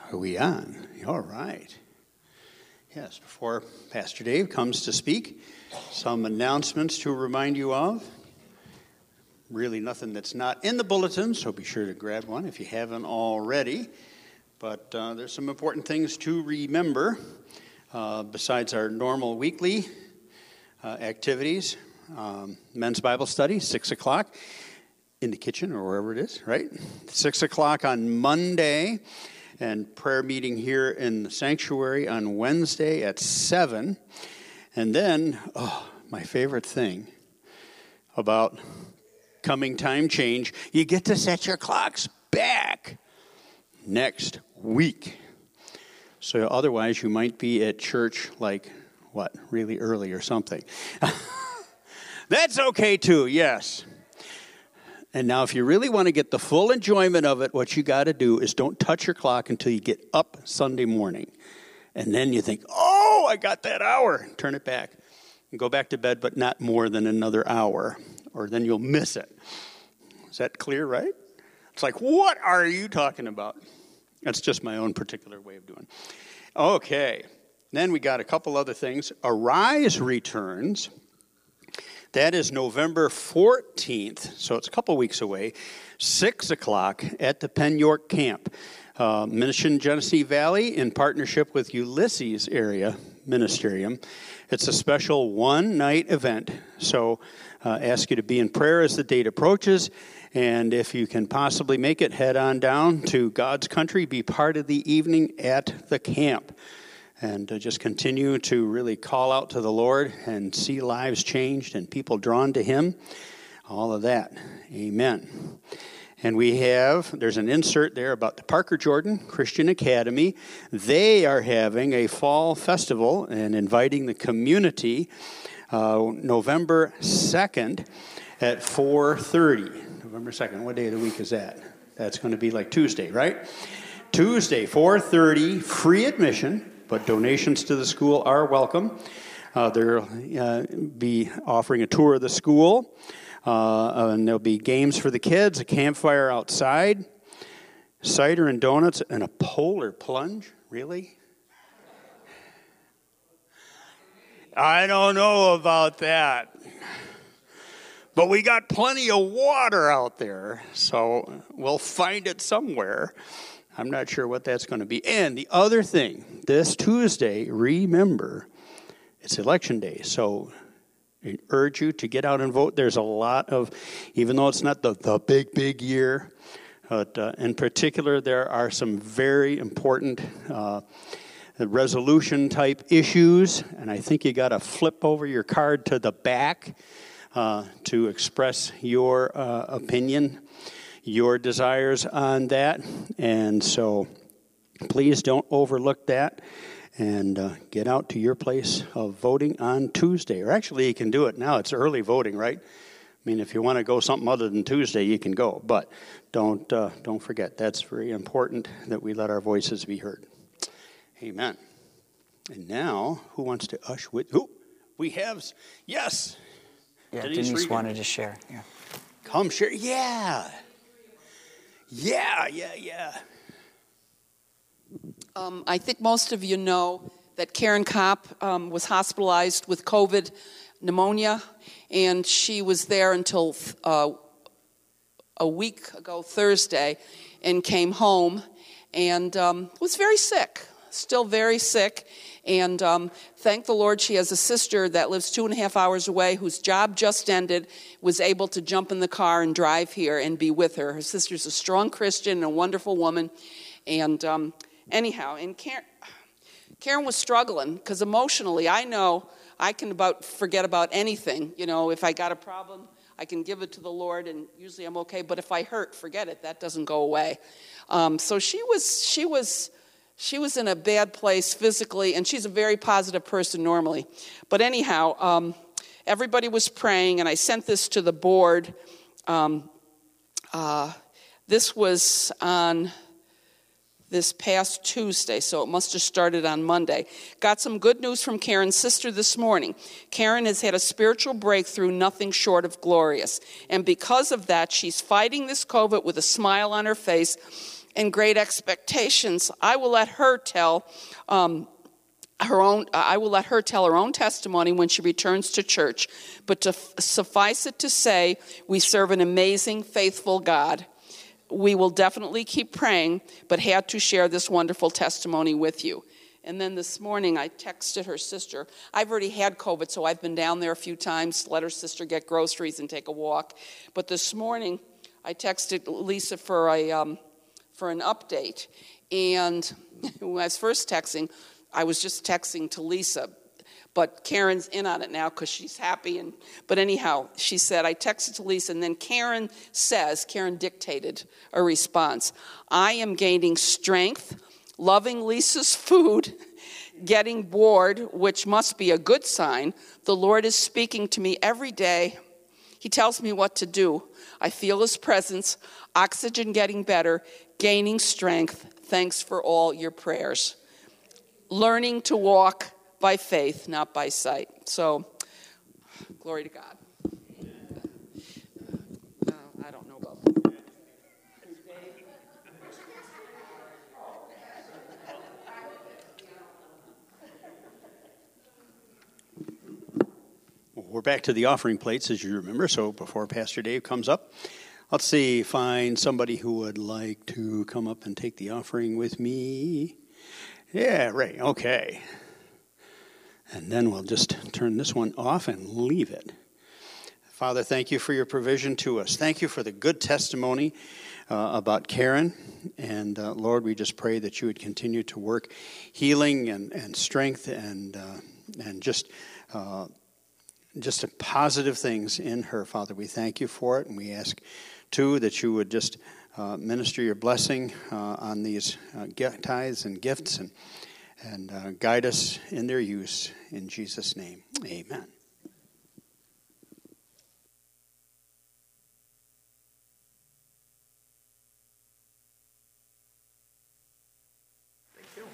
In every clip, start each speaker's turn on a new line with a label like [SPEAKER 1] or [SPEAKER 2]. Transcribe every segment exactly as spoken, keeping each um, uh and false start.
[SPEAKER 1] Are we on? All right. Yes, before Pastor Dave comes to speak, some announcements to remind you of. Really nothing that's not in the bulletin, so be sure to grab one if you haven't already. But uh, there's some important things to remember uh, besides our normal weekly uh, activities. Um, men's Bible study, six o'clock in the kitchen or wherever it is, right? six o'clock on Monday. And prayer meeting here in the sanctuary on Wednesday at seven. And then, oh, my favorite thing about coming time change, you get to set your clocks back next week. So otherwise you might be at church like, what, really early or something. That's okay too, yes. And now if you really want to get the full enjoyment of it, what you got to do is don't touch your clock until you get up Sunday morning. And then you think, oh, I got that hour. Turn it back and go back to bed, but not more than another hour, or then you'll miss it. Is that clear, right? It's like, what are you talking about? That's just my own particular way of doing it. Okay. Then we got a couple other things. Arise returns. That is November fourteenth, so it's a couple weeks away, six o'clock at the Penn York Camp. Uh, Mission Genesee Valley in partnership with Ulysses Area Ministerium. It's a special one-night event, so uh, ask you to be in prayer as the date approaches. And if you can possibly make it, head on down to God's country, be part of the evening at the camp. And uh, just continue to really call out to the Lord and see lives changed and people drawn to Him. All of that. Amen. And we have, there's an insert there about the Parker Jordan Christian Academy. They are having a fall festival and inviting the community uh, November second at four thirty. November second, what day of the week is that? That's going to be like Tuesday, right? Tuesday, four thirty, free admission. But donations to the school are welcome. Uh, they'll uh, be offering a tour of the school, uh, and there'll be games for the kids, a campfire outside, cider and donuts, and a polar plunge. Really? I don't know about that. But we got plenty of water out there, so we'll find it somewhere. I'm not sure what that's going to be. And the other thing, this Tuesday, remember, it's election day. So I urge you to get out and vote. There's a lot of, even though it's not the, the big, big year, but uh, in particular, there are some very important uh, resolution-type issues. And I think you got to flip over your card to the back uh, to express your uh, opinion, your desires on that. And so please don't overlook that, and uh, get out to your place of voting on Tuesday. Or actually, you can do it now. It's early voting, right? I mean, if you want to go something other than Tuesday, you can go. But don't uh, don't forget, that's very important that we let our voices be heard. Amen. And now, who wants to ush with? Who? We have, yes.
[SPEAKER 2] Yeah, Denise, Denise wanted to share. Yeah.
[SPEAKER 1] Come share. Yeah. Yeah, yeah, yeah.
[SPEAKER 3] Um, I think most of you know that Karen Kopp um, was hospitalized with COVID pneumonia, and she was there until uh, a week ago Thursday and came home and um, was very sick, still very sick. And um, thank the Lord she has a sister that lives two and a half hours away whose job just ended, was able to jump in the car and drive here and be with her. Her sister's a strong Christian and a wonderful woman. And um, anyhow, and Karen, Karen was struggling because emotionally, I know I can about forget about anything. You know, if I got a problem, I can give it to the Lord, and usually I'm okay. But if I hurt, forget it. That doesn't go away. Um, so she was, she was... She was in a bad place physically, and she's a very positive person normally. But anyhow, um, everybody was praying, and I sent this to the board. Um, uh, this was on this past Tuesday, so it must have started on Monday. Got some good news from Karen's sister this morning. Karen has had a spiritual breakthrough, nothing short of glorious. And because of that, she's fighting this COVID with a smile on her face. and great expectations. I will let her tell um, her own. I will let her tell her own testimony when she returns to church. But to f- suffice it to say, we serve an amazing, faithful God. We will definitely keep praying, but had to share this wonderful testimony with you. And then this morning, I texted her sister. I've already had COVID, so I've been down there a few times, let her sister get groceries and take a walk. But this morning, I texted Lisa for a um, for an update. And when I was first texting, I was just texting to Lisa. But Karen's in on it now because she's happy. And But anyhow, she said, I texted to Lisa, and then Karen says, Karen dictated a response. I am gaining strength, loving Lisa's food, getting bored, which must be a good sign. The Lord is speaking to me every day. He tells me what to do. I feel his presence, oxygen getting better, gaining strength. Thanks for all your prayers. Learning to walk by faith, not by sight. So, glory to God. Uh, I don't know about that.
[SPEAKER 1] We're back to the offering plates, as you remember. So before Pastor Dave comes up, let's see, find somebody who would like to come up and take the offering with me. Yeah, right, okay. And then we'll just turn this one off and leave it. Father, thank you for your provision to us. Thank you for the good testimony uh, about Karen. And uh, Lord, we just pray that you would continue to work healing and, and strength and uh, and just uh, just positive things in her, Father. We thank you for it, and we ask, too, that you would just uh, minister your blessing uh, on these uh, tithes and gifts and and uh, guide us in their use. In Jesus' name, amen.
[SPEAKER 2] Thank you.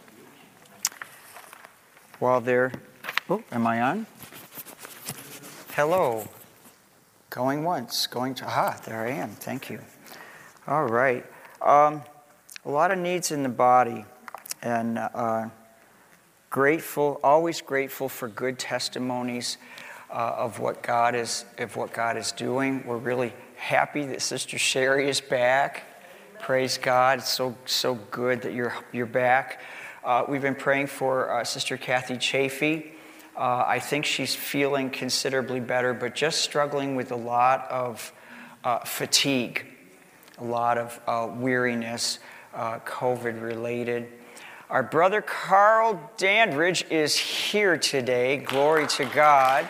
[SPEAKER 2] While they're, oh, am I on? Hello. Going once, going to, aha, there I am. Thank you. All right. Um, a lot of needs in the body, and uh, grateful, always grateful for good testimonies uh, of what God is, of what God is doing. We're really happy that Sister Sherry is back. Praise God. It's so so good that you're you're back. Uh, we've been praying for uh, Sister Kathy Chafee. Uh, I think she's feeling considerably better, but just struggling with a lot of uh, fatigue, a lot of uh, weariness, uh, COVID-related. Our brother Carl Dandridge is here today. Glory to God.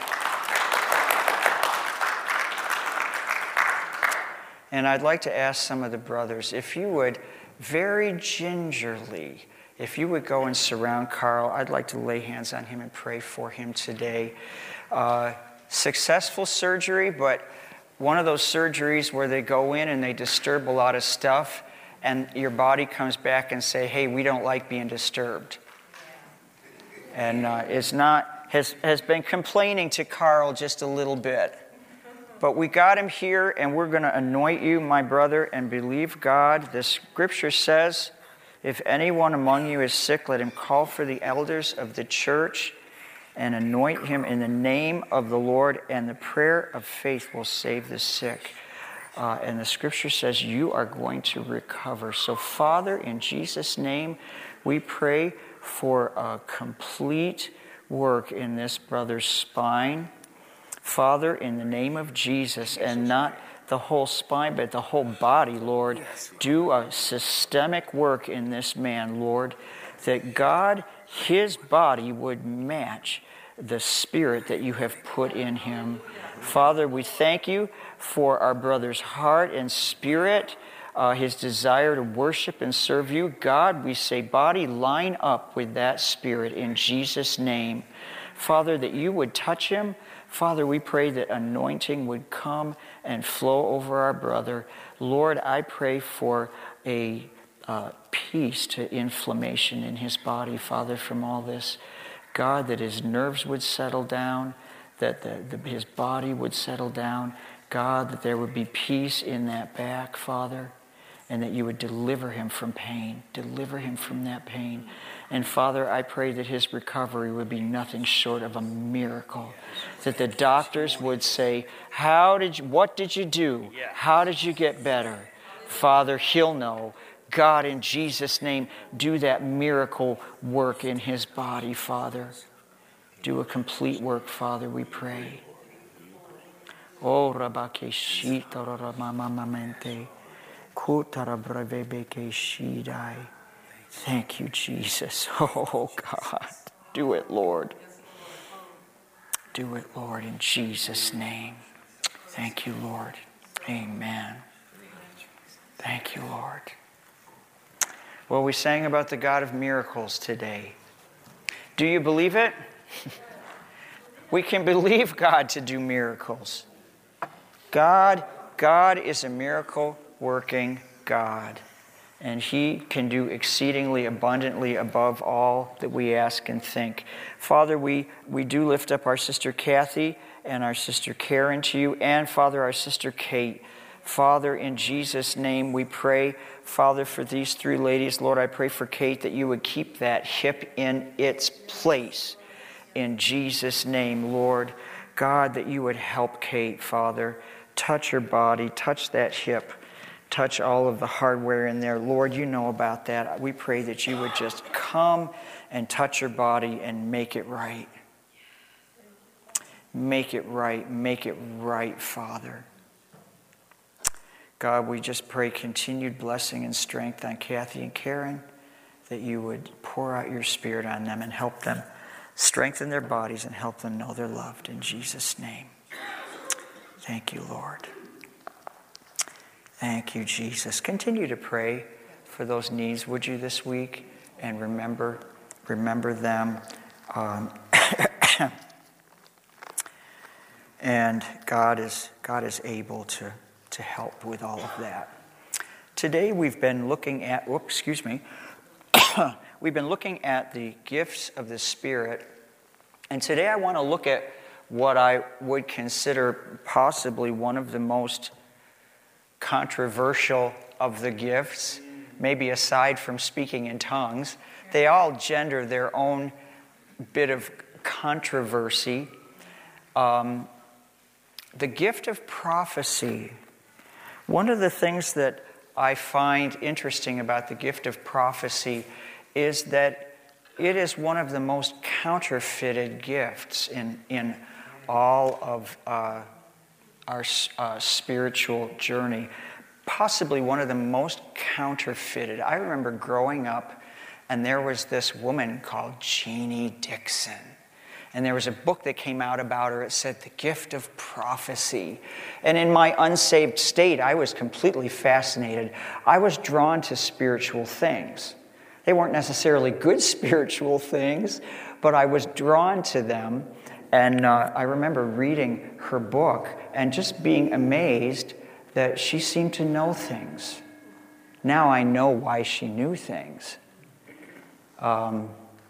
[SPEAKER 2] And I'd like to ask some of the brothers, if you would very gingerly, if you would go and surround Carl, I'd like to lay hands on him and pray for him today. Uh, successful surgery, but one of those surgeries where they go in and they disturb a lot of stuff, and your body comes back and say, hey, we don't like being disturbed. And uh, is not, has, has been complaining to Carl just a little bit. But we got him here, and we're going to anoint you, my brother, and believe God. The scripture says, if anyone among you is sick, let him call for the elders of the church and anoint him in the name of the Lord, and the prayer of faith will save the sick. Uh, and the scripture says you are going to recover. So, Father, in Jesus' name, we pray for a complete work in this brother's spine. Father, in the name of Jesus, and not the whole spine, but the whole body, Lord, do a systemic work in this man, Lord, that God, his body would match the spirit that you have put in him. Father, we thank you for our brother's heart and spirit, uh, his desire to worship and serve you. God, we say, body, line up with that spirit in Jesus' name. Father, that you would touch him. Father, we pray that anointing would come and flow over our brother. Lord, I pray for a uh, peace to inflammation in his body, Father, from all this. God, that his nerves would settle down, that the, the, his body would settle down. God, that there would be peace in that back, Father. and that you would deliver him from pain. Deliver him from that pain. And Father, I pray that his recovery would be nothing short of a miracle. That the doctors would say, "How did you, what did you do? How did you get better?" Father, he'll know. God, in Jesus' name, do that miracle work in his body, Father. Do a complete work, Father, we pray. Oh, Rabakeshita Ramamamente. Thank you, Jesus. Oh, God. Do it, Lord. Do it, Lord, in Jesus' name. Thank you, Lord. Amen. Thank you, Lord. Well, we sang about the God of miracles today. Do you believe it? We can believe God to do miracles. God, God is a miracle-working God. And he can do exceedingly abundantly above all that we ask and think. Father, we, we do lift up our sister Kathy and our sister Karen to you, and Father, our sister Kate. Father, in Jesus' name, we pray, Father, for these three ladies. Lord, I pray for Kate that you would keep that hip in its place. In Jesus' name, Lord. God, that you would help Kate, Father. Touch her body, touch that hip. Touch all of the hardware in there. Lord, you know about that. We pray that you would just come and touch her body and make it right. Make it right. Make it right, Father. God, we just pray continued blessing and strength on Kathy and Karen, that you would pour out your Spirit on them and help them strengthen their bodies and help them know they're loved. In Jesus' name. Thank you, Lord. Thank you, Jesus. Continue to pray for those needs, would you, this week? And remember, remember them. Um, and God is God is able to, to help with all of that. Today we've been looking at, whoops, excuse me. We've been looking at the gifts of the Spirit. And today I want to look at what I would consider possibly one of the most controversial of the gifts, maybe aside from speaking in tongues. They all gender their own bit of controversy. Um, the gift of prophecy. One of the things that I find interesting about the gift of prophecy is that it is one of the most counterfeited gifts in, in all of uh, our uh, spiritual journey. Possibly one of the most counterfeited. I remember growing up, and there was this woman called Jeannie Dixon. And there was a book that came out about her. It said, The Gift of Prophecy. And in my unsaved state, I was completely fascinated. I was drawn to spiritual things. They weren't necessarily good spiritual things, but I was drawn to them. And uh, I remember reading her book and just being amazed that she seemed to know things. Now I know why she knew things. Um,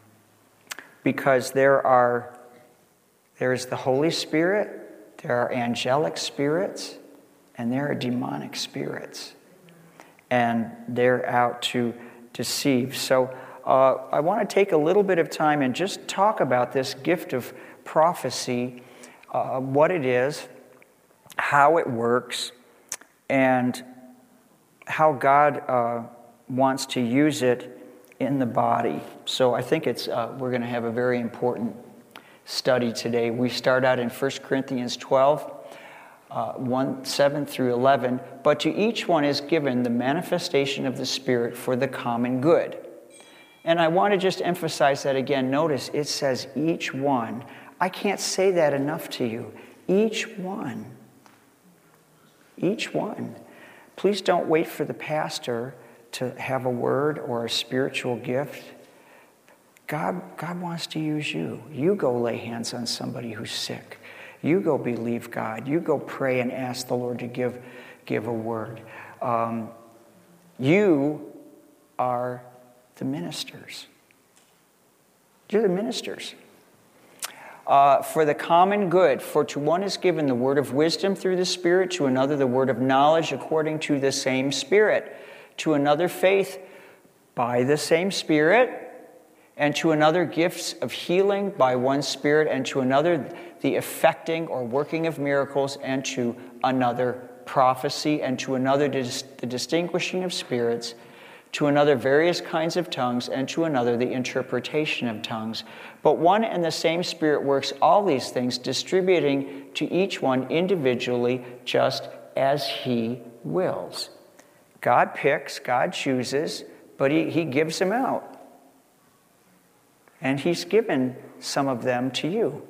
[SPEAKER 2] because there are, there is the Holy Spirit, there are angelic spirits, and there are demonic spirits. And they're out to deceive. So uh, I want to take a little bit of time and just talk about this gift of prophecy, uh, what it is, how it works, and how God uh, wants to use it in the body. So I think it's uh, we're going to have a very important study today. We start out in First Corinthians twelve, uh, one, seven through eleven. But to each one is given the manifestation of the Spirit for the common good. And I want to just emphasize that again. Notice it says each one. I can't say that enough to you. Each one. Each one. Please don't wait for the pastor to have a word or a spiritual gift. God, God wants to use you. You go lay hands on somebody who's sick. You go believe God. You go pray and ask the Lord to give, give a word. Um, you are the ministers. You're the ministers. Uh, for the common good, for to one is given the word of wisdom through the Spirit, to another the word of knowledge according to the same Spirit, to another faith by the same Spirit, and to another gifts of healing by one Spirit, and to another the effecting or working of miracles, and to another prophecy, and to another dis- the distinguishing of spirits, to another various kinds of tongues, and to another the interpretation of tongues. But one and the same Spirit works all these things, distributing to each one individually just as He wills. God picks, God chooses, but He, he gives them out. And He's given some of them to you.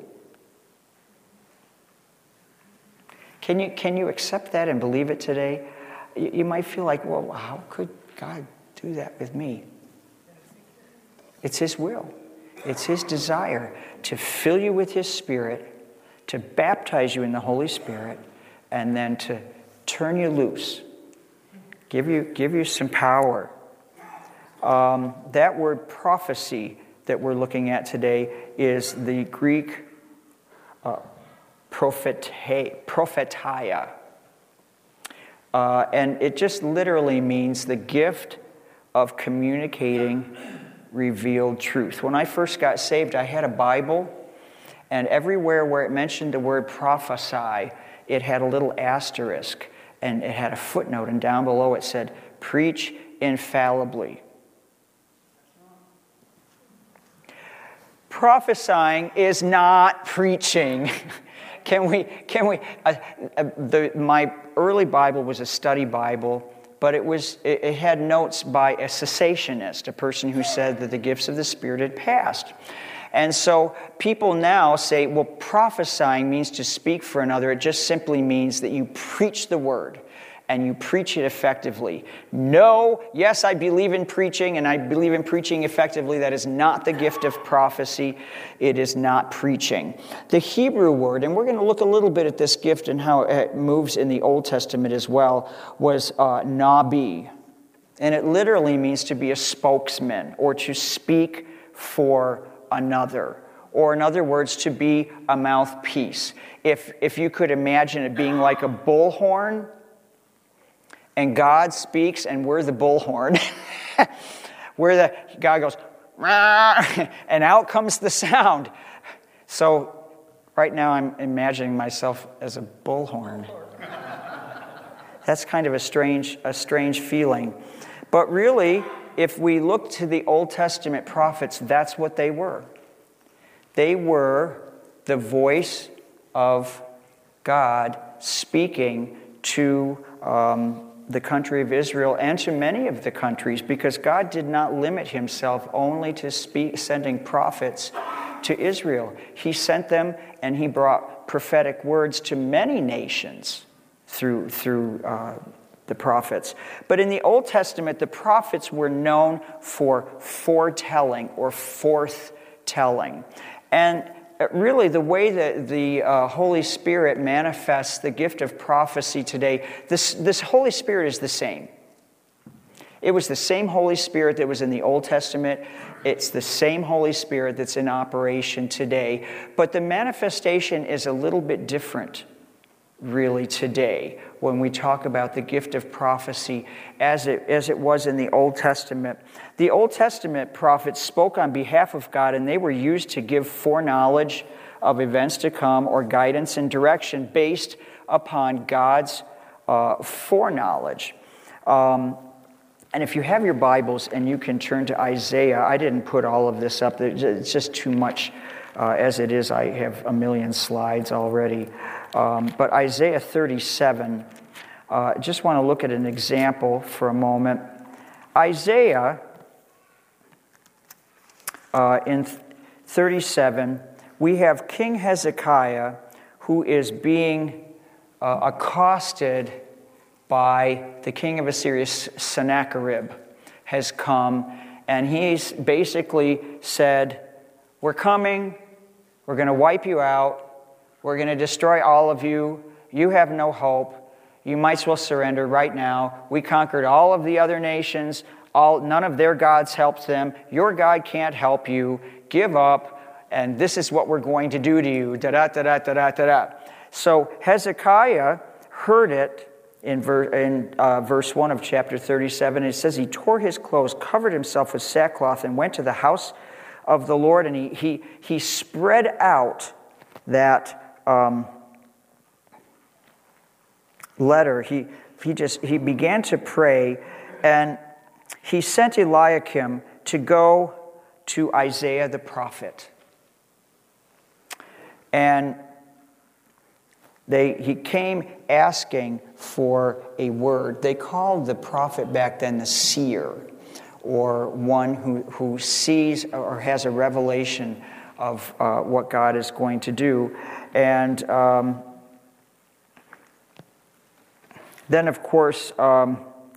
[SPEAKER 2] Can you, can you accept that and believe it today? You, you might feel like, well, how could God do that with me? It's His will. It's His desire to fill you with His Spirit, to baptize you in the Holy Spirit, and then to turn you loose. Give you, give you some power. Um, that word prophecy that we're looking at today is the Greek uh, prophete, prophetia. Uh, and it just literally means the gift of communicating revealed truth. When I first got saved, I had a Bible, and everywhere where it mentioned the word prophesy, it had a little asterisk, and it had a footnote, and down below it said, preach infallibly. Prophesying is not preaching. Can we, can we, uh, uh, the, my early Bible was a study Bible, but it was, it, it had notes by a cessationist, a person who said that the gifts of the Spirit had passed. And so people now say, well, prophesying means to speak for another. It just simply means that you preach the word and you preach it effectively. No, yes, I believe in preaching, and I believe in preaching effectively. That is not the gift of prophecy. It is not preaching. The Hebrew word, and we're going to look a little bit at this gift and how it moves in the Old Testament as well, was uh, nabi. And it literally means to be a spokesman or to speak for another. Or in other words, to be a mouthpiece. If, if you could imagine it being like a bullhorn, and God speaks, and we're the bullhorn. Where the God goes, and out comes the sound. So right now I'm imagining myself as a bullhorn. That's kind of a strange, a strange feeling. But really, if we look to the Old Testament prophets, that's what they were. They were the voice of God speaking to um, the country of Israel and to many of the countries, because God did not limit Himself only to speak, sending prophets to Israel. He sent them, and He brought prophetic words to many nations through through uh, the prophets. But in the Old Testament, the prophets were known for foretelling or forthtelling. And really, the way that the uh, Holy Spirit manifests the gift of prophecy today, this, this Holy Spirit is the same. It was the same Holy Spirit that was in the Old Testament. It's the same Holy Spirit that's in operation today. But the manifestation is a little bit different, really, today when we talk about the gift of prophecy as it, as it was in the Old Testament. The Old Testament prophets spoke on behalf of God, and they were used to give foreknowledge of events to come or guidance and direction based upon God's uh, foreknowledge. Um, and if you have your Bibles and you can turn to Isaiah, I didn't put all of this up. It's just too much uh, as it is. I have a million slides already. Um, but Isaiah thirty-seven, uh, just want to look at an example for a moment. Isaiah, uh, in thirty-seven, we have King Hezekiah who is being uh, accosted by the king of Assyria, Sennacherib, has come, and he's basically said, we're coming, we're going to wipe you out, we're going to destroy all of you, you have no hope, you might as well surrender right now. We conquered all of the other nations, all, none of their gods helped them, your God can't help you, give up, and this is what we're going to do to you, da-da-da-da-da-da-da. So Hezekiah heard it, in, ver, in uh, verse one of chapter thirty-seven. It says, he tore his clothes, covered himself with sackcloth, and went to the house of the Lord, and he, he, he spread out that um, letter. He, he, just, he began to pray, and he sent Eliakim to go to Isaiah the prophet. And they, he came asking for a word. They called the prophet back then the seer, or one who, who sees or has a revelation of uh, what God is going to do. And um, then, of course, um,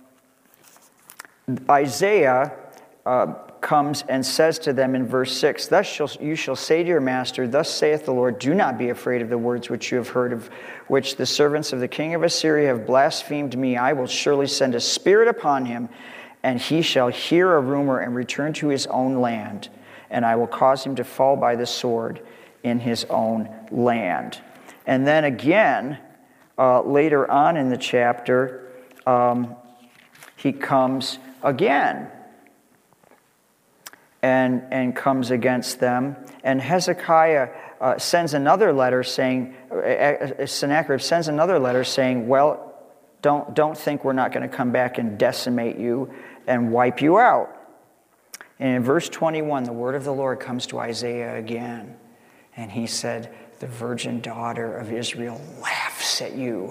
[SPEAKER 2] Isaiah uh, comes and says to them in verse six, Thus shall, you shall say to your master, Thus saith the Lord, do not be afraid of the words which you have heard, of which the servants of the king of Assyria have blasphemed me. I will surely send a spirit upon him, and he shall hear a rumor and return to his own land, and I will cause him to fall by the sword in his own land. And then again, uh, later on in the chapter, um, he comes again and, and comes against them. And Hezekiah uh, sends another letter saying, uh, Sennacherib sends another letter saying, well, don't, don't think we're not going to come back and decimate you and wipe you out. And in verse twenty-one, the word of the Lord comes to Isaiah again. And he said, the virgin daughter of Israel laughs at you.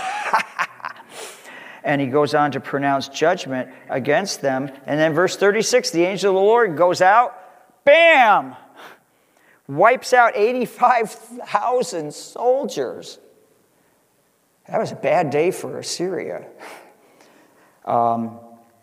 [SPEAKER 2] And he goes on to pronounce judgment against them. And then verse thirty-six, the angel of the Lord goes out, bam! Wipes out eighty-five thousand soldiers. That was a bad day for Assyria. Um,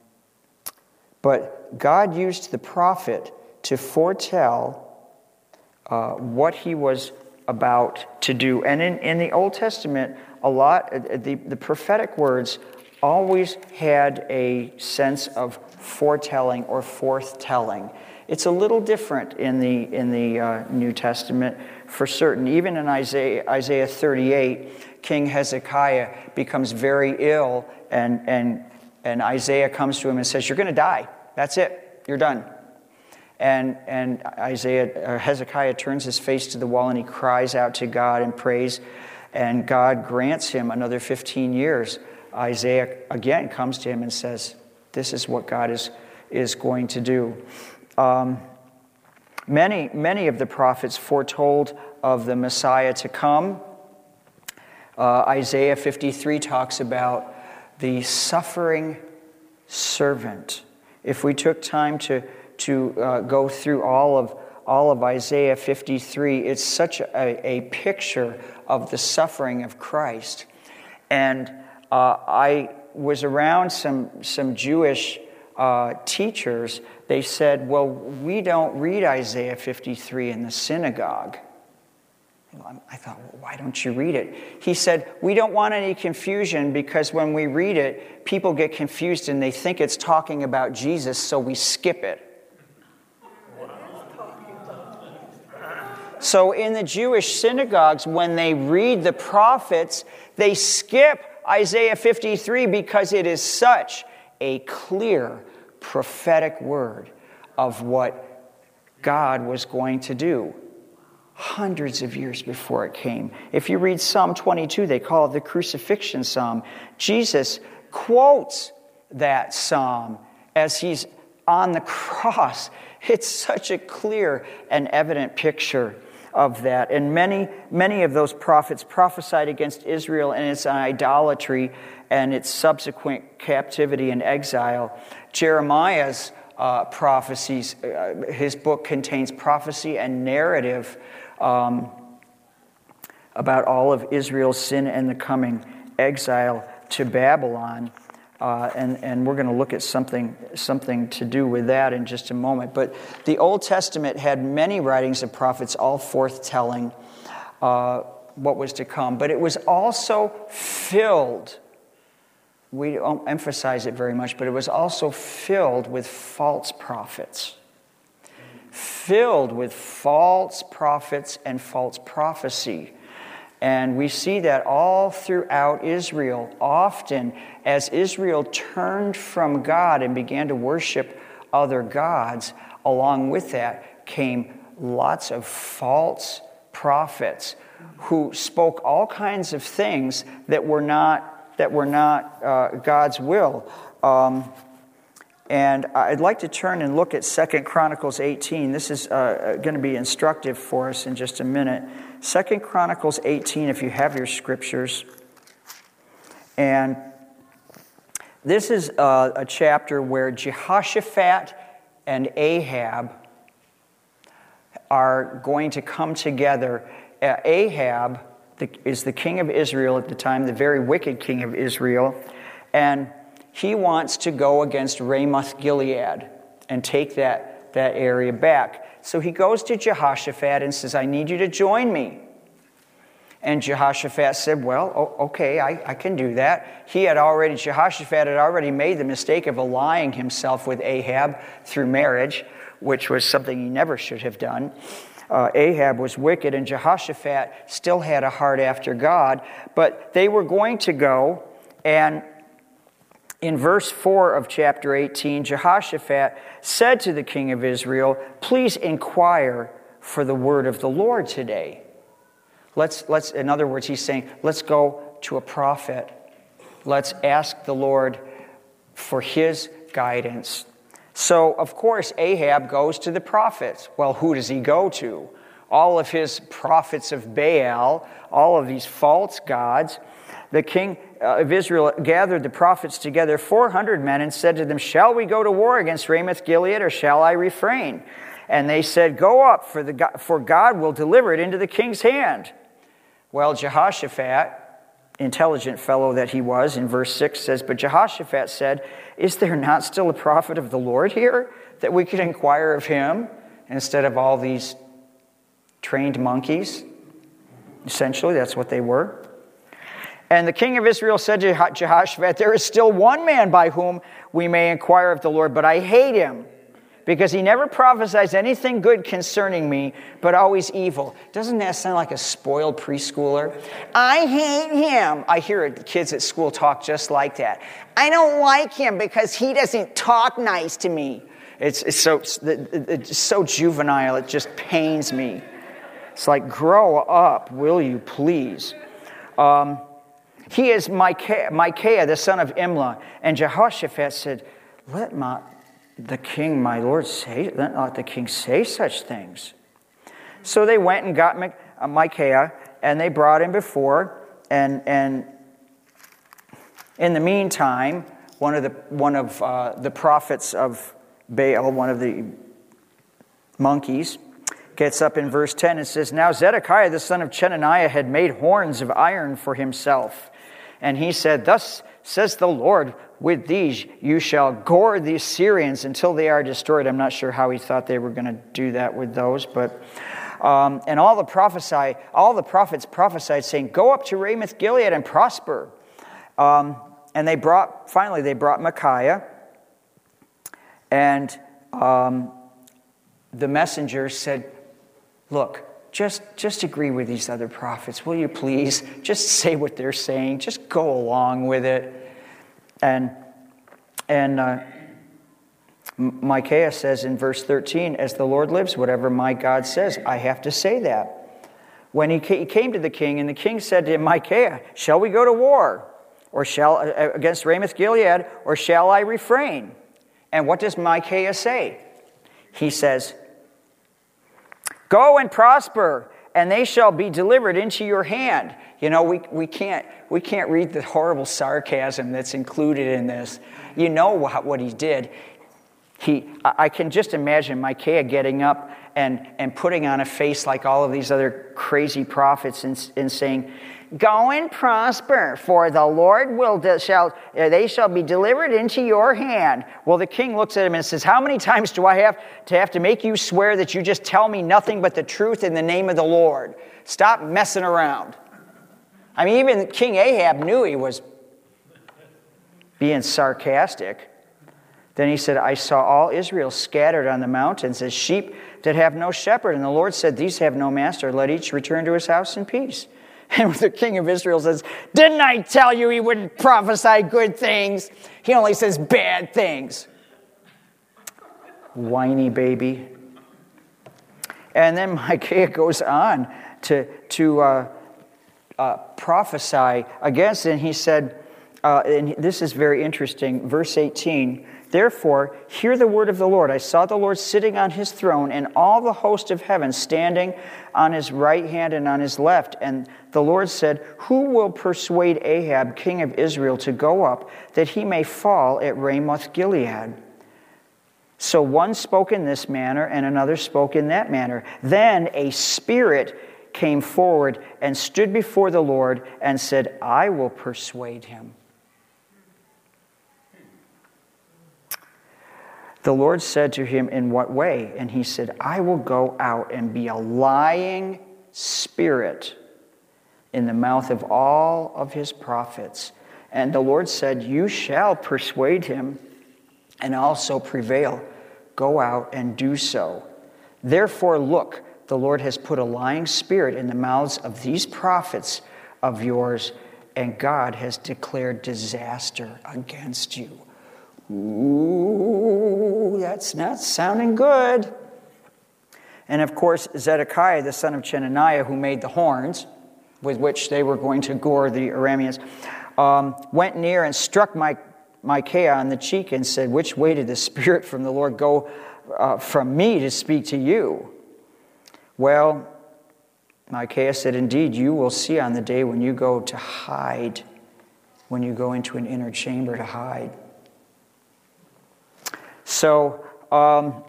[SPEAKER 2] but God used the prophet to foretell uh, what he was about to do. And in, in the Old Testament, a lot, the, the prophetic words always had a sense of foretelling or forthtelling. It's a little different in the in the uh, New Testament for certain. Even in Isaiah Isaiah thirty-eight, King Hezekiah becomes very ill, and and and Isaiah comes to him and says, "You're going to die. That's it. You're done." And and Isaiah uh, Hezekiah turns his face to the wall and he cries out to God and prays, and God grants him another fifteen years. Isaiah again comes to him and says, "This is what God is is going to do." Um, many, many of the prophets foretold of the Messiah to come. Uh, Isaiah fifty-three talks about the suffering servant. If we took time to to uh, go through all of all of Isaiah fifty-three, it's such a, a picture of the suffering of Christ. And uh, I was around some some Jewish uh, teachers. They said, well, we don't read Isaiah fifty-three in the synagogue. I thought, well, why don't you read it? He said, we don't want any confusion because when we read it, people get confused and they think it's talking about Jesus, so we skip it. So in the Jewish synagogues, when they read the prophets, they skip Isaiah fifty-three because it is such a clear prophetic word of what God was going to do hundreds of years before it came. If you read Psalm twenty-two, they call it the crucifixion psalm. Jesus quotes that psalm as he's on the cross. It's such a clear and evident picture of that. And many, many of those prophets prophesied against Israel and its idolatry and its subsequent captivity and exile. Jeremiah's uh, prophecies, uh, his book contains prophecy and narrative um, about all of Israel's sin and the coming exile to Babylon. Uh, and, and we're going to look at something something to do with that in just a moment. But the Old Testament had many writings of prophets, all forthtelling uh, what was to come. But it was also filled, we don't emphasize it very much, but it was also filled with false prophets. Filled with false prophets and false prophecy. And we see that all throughout Israel. Often, as Israel turned from God and began to worship other gods, along with that came lots of false prophets who spoke all kinds of things that were not, that were not uh, God's will. Um, and I'd like to turn and look at Second Chronicles eighteen. This is uh, going to be instructive for us in just a minute. Second Chronicles eighteen, if you have your scriptures. And this is a, a chapter where Jehoshaphat and Ahab are going to come together. Uh, Ahab the, is the king of Israel at the time, the very wicked king of Israel, and he wants to go against Ramoth Gilead and take that, that area back. So he goes to Jehoshaphat and says, I need you to join me. And Jehoshaphat said, well, oh, okay, I, I can do that. He had already, Jehoshaphat had already made the mistake of allying himself with Ahab through marriage, which was something he never should have done. Uh, Ahab was wicked, and Jehoshaphat still had a heart after God. But they were going to go, and in verse four of chapter eighteen, Jehoshaphat said to the king of Israel, please inquire for the word of the Lord today. Let's, let's, in other words, he's saying, let's go to a prophet. Let's ask the Lord for his guidance. So, of course, Ahab goes to the prophets. Well, who does he go to? All of his prophets of Baal, all of these false gods. The king of Israel gathered the prophets together, four hundred men, and said to them, shall we go to war against Ramoth Gilead, or shall I refrain? And they said, go up, for, the, for God will deliver it into the king's hand. Well, Jehoshaphat, intelligent fellow that he was, in verse six says, but Jehoshaphat said, is there not still a prophet of the Lord here, that we could inquire of him, instead of all these trained monkeys? Essentially, that's what they were. And the king of Israel said to Jehoshaphat, there is still one man by whom we may inquire of the Lord, but I hate him, because he never prophesies anything good concerning me, but always evil. Doesn't that sound like a spoiled preschooler? I hate him. I hear kids at school talk just like that. I don't like him because he doesn't talk nice to me. It's, it's, so, it's so juvenile, it just pains me. It's like, grow up, will you please? Um, he is Micaiah, Micaiah, the son of Imlah. And Jehoshaphat said, let my... the king, my lord, say, let not the king say such things. So they went and got Micaiah, and they brought him before, and and in the meantime, one of the one of uh, the prophets of Baal, one of the monkeys, gets up in verse ten and says, now Zedekiah the son of Chenaniah had made horns of iron for himself, and he said, thus says the Lord, with these you shall gore the Assyrians until they are destroyed. I'm not sure how he thought they were going to do that with those, but um, and all the prophesy, all the prophets prophesied, saying, "Go up to Ramoth Gilead and prosper." Um, and they brought finally they brought Micaiah, and um, the messenger said, "Look, just just agree with these other prophets, will you please? Just say what they're saying. Just go along with it." And and uh, Micaiah says in verse thirteen, as the Lord lives, whatever my God says, I have to say that. When he came to the king, and the king said to him, Micaiah, shall we go to war, or shall uh, against Ramoth Gilead, or shall I refrain? And what does Micaiah say? He says, go and prosper, and they shall be delivered into your hand. You know, we, we can't we can't read the horrible sarcasm that's included in this. You know what, what he did. He, I can just imagine Micaiah getting up and, and putting on a face like all of these other crazy prophets and, and saying, go and prosper, for the Lord will de- shall they shall be delivered into your hand. Well, the king looks at him and says, how many times do I have to have to make you swear that you just tell me nothing but the truth in the name of the Lord? Stop messing around. I mean, even King Ahab knew he was being sarcastic. Then he said, I saw all Israel scattered on the mountains as sheep that have no shepherd. And the Lord said, these have no master. Let each return to his house in peace. And the king of Israel says, didn't I tell you he wouldn't prophesy good things? He only says bad things. Whiny baby. And then Micaiah goes on to, to uh, uh, prophesy against it. And he said, uh, and this is very interesting, verse eighteen, therefore, hear the word of the Lord. I saw the Lord sitting on his throne, and all the host of heaven standing on his right hand and on his left. And the Lord said, who will persuade Ahab, king of Israel, to go up, that he may fall at Ramoth Gilead? So one spoke in this manner, and another spoke in that manner. Then a spirit came forward and stood before the Lord and said, I will persuade him. The Lord said to him, in what way? And he said, I will go out and be a lying spirit in the mouth of all of his prophets. And the Lord said, you shall persuade him and also prevail. Go out and do so. Therefore, look, the Lord has put a lying spirit in the mouths of these prophets of yours, and God has declared disaster against you. Ooh, that's not sounding good. And of course, Zedekiah, the son of Chenaniah, who made the horns with which they were going to gore the Arameans, um, went near and struck my, Micaiah on the cheek and said, which way did the Spirit from the Lord go uh, from me to speak to you? Well, Micaiah said, indeed, you will see on the day when you go to hide, when you go into an inner chamber to hide. So, um,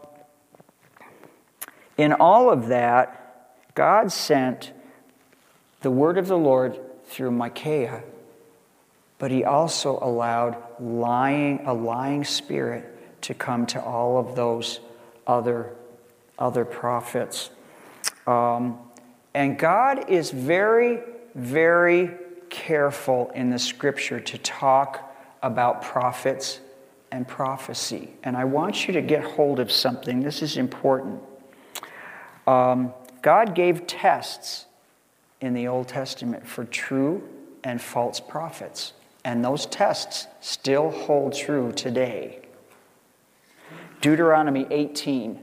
[SPEAKER 2] in all of that, God sent the word of the Lord through Micaiah, but he also allowed lying, a lying spirit to come to all of those other, other prophets. Um, and God is very, very careful in the Scripture to talk about prophets and prophecy. And I want you to get hold of something. This is important. Um, God gave tests in the Old Testament for true and false prophets. And those tests still hold true today. Deuteronomy eighteen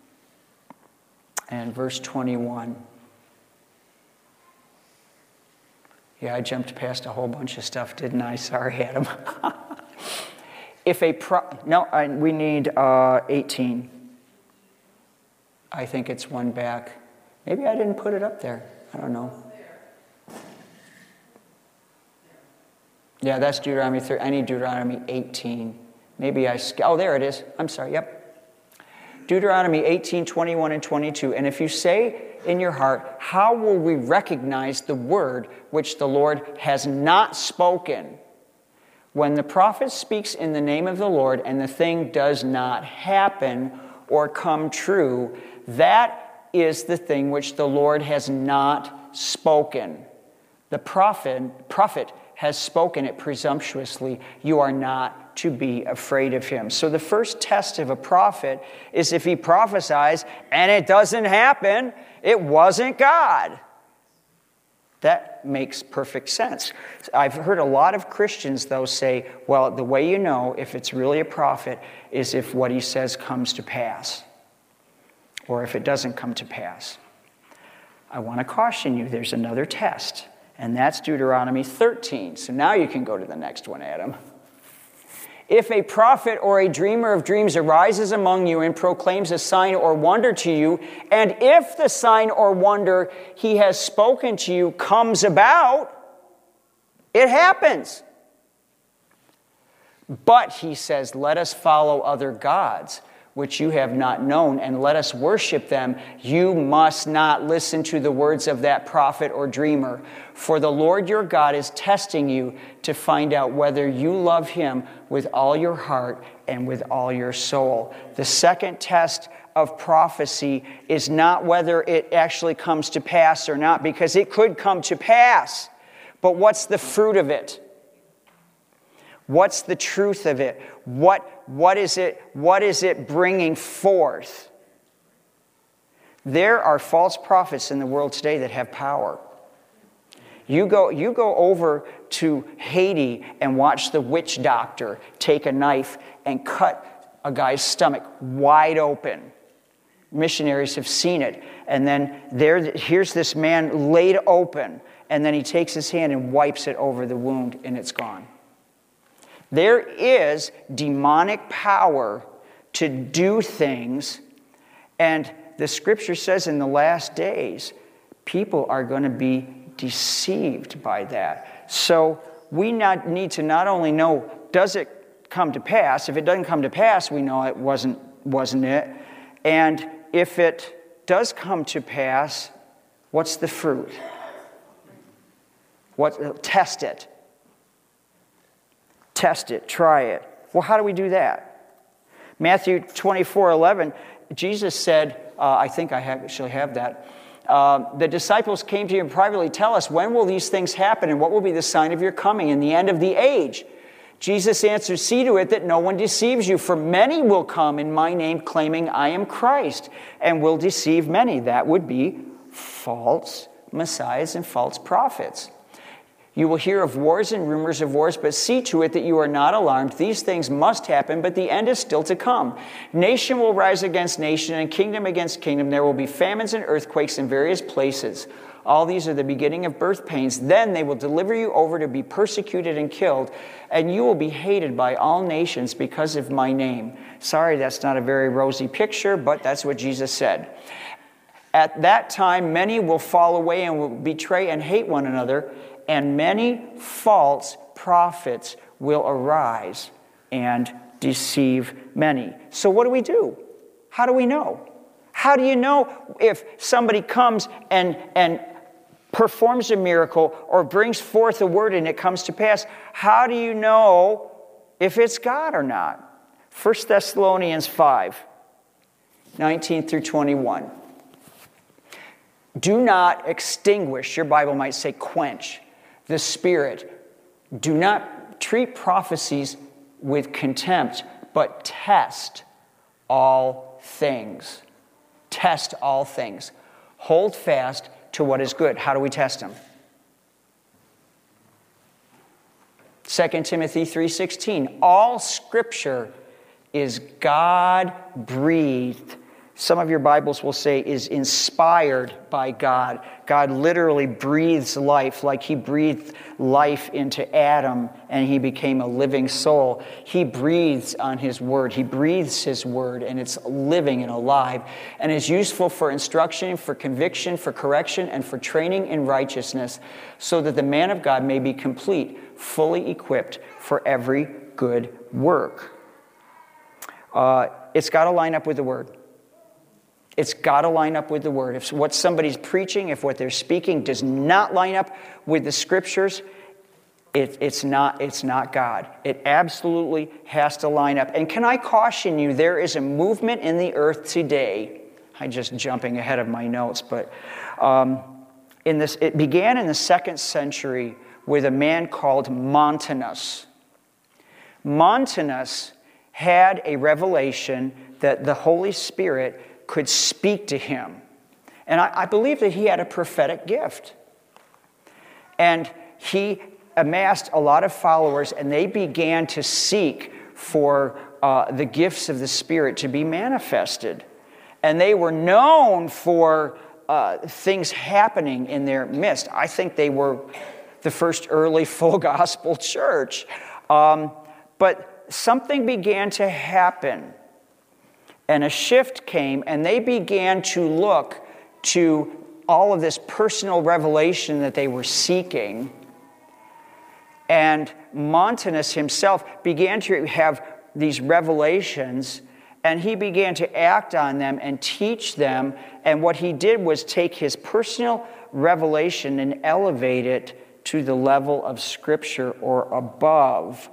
[SPEAKER 2] and verse twenty-one. Yeah, I jumped past a whole bunch of stuff, didn't I? Sorry, Adam. If a pro... No, I, we need uh, eighteen. I think it's one back. Maybe I didn't put it up there. I don't know. Yeah, that's Deuteronomy thirty. I need Deuteronomy eighteen. Maybe I... Oh, there it is. I'm sorry. Yep. Deuteronomy eighteen, twenty-one and twenty-two. And if you say in your heart, how will we recognize the word which the Lord has not spoken? When the prophet speaks in the name of the Lord and the thing does not happen or come true, that is the thing which the Lord has not spoken. The prophet, prophet has spoken it presumptuously. You are not to be afraid of him. So the first test of a prophet is if he prophesies and it doesn't happen, it wasn't God. That makes perfect sense. I've heard a lot of Christians, though, say, well, the way you know if it's really a prophet is if what he says comes to pass, or if it doesn't come to pass. I want to caution you, there's another test, and that's Deuteronomy thirteen. So now you can go to the next one, Adam. If a prophet or a dreamer of dreams arises among you and proclaims a sign or wonder to you, and if the sign or wonder he has spoken to you comes about, it happens. But, he says, let us follow other gods, which you have not known, and let us worship them. You must not listen to the words of that prophet or dreamer, for the Lord your God is testing you to find out whether you love him with all your heart and with all your soul. The second test of prophecy is not whether it actually comes to pass or not, because it could come to pass. But what's the fruit of it? What's the truth of it? What, what is it, what is it bringing forth? There are false prophets in the world today that have power. You go, you go over to Haiti and watch the witch doctor take a knife and cut a guy's stomach wide open. Missionaries have seen it. And then there, here's this man laid open, and then he takes his hand and wipes it over the wound, and it's gone. There is demonic power to do things, and the Scripture says in the last days, people are going to be deceived by that. So we not need to not only know, does it come to pass? If it doesn't come to pass, we know it wasn't, wasn't it. And if it does come to pass, what's the fruit? What, test it. Test it. Try it. Well, how do we do that? Matthew twenty-four eleven, Jesus said, uh, I think I have, actually have that. Uh, the disciples came to you and privately tell us, when will these things happen and what will be the sign of your coming and the end of the age? Jesus answered, see to it that no one deceives you, for many will come in my name claiming I am Christ and will deceive many. That would be false messiahs and false prophets. You will hear of wars and rumors of wars, but see to it that you are not alarmed. These things must happen, but the end is still to come. Nation will rise against nation and kingdom against kingdom. There will be famines and earthquakes in various places. All these are the beginning of birth pains. Then they will deliver you over to be persecuted and killed, and you will be hated by all nations because of my name. Sorry, that's not a very rosy picture, but that's what Jesus said. At that time, many will fall away and will betray and hate one another, and many false prophets will arise and deceive many. So what do we do? How do we know? How do you know if somebody comes and, and performs a miracle or brings forth a word and it comes to pass? How do you know if it's God or not? First Thessalonians five, nineteen through twenty-one. Do not extinguish, your Bible might say quench, the Spirit. Do not treat prophecies with contempt, but test all things. Test all things. Hold fast to what is good. How do we test them? Second Timothy three sixteen. All Scripture is God-breathed. Some of your Bibles will say is inspired by God. God literally breathes life, like He breathed life into Adam and he became a living soul. He breathes on His Word. He breathes His Word, and it's living and alive and is useful for instruction, for conviction, for correction, and for training in righteousness, so that the man of God may be complete, fully equipped for every good work. Uh, it's got to line up with the Word. It's got to line up with the Word. If what somebody's preaching, if what they're speaking does not line up with the Scriptures, it, it's not, it's not God. It absolutely has to line up. And can I caution you, there is a movement in the earth today. I'm just jumping ahead of my notes, but um, in this, it began in the second century with a man called Montanus. Montanus had a revelation that the Holy Spirit could speak to him. And I, I believe that he had a prophetic gift. And he amassed a lot of followers, and they began to seek for uh, the gifts of the Spirit to be manifested. And they were known for uh, things happening in their midst. I think they were the first early full gospel church. Um, but something began to happen. And a shift came, and they began to look to all of this personal revelation that they were seeking. And Montanus himself began to have these revelations, and he began to act on them and teach them. And what he did was take his personal revelation and elevate it to the level of Scripture or above.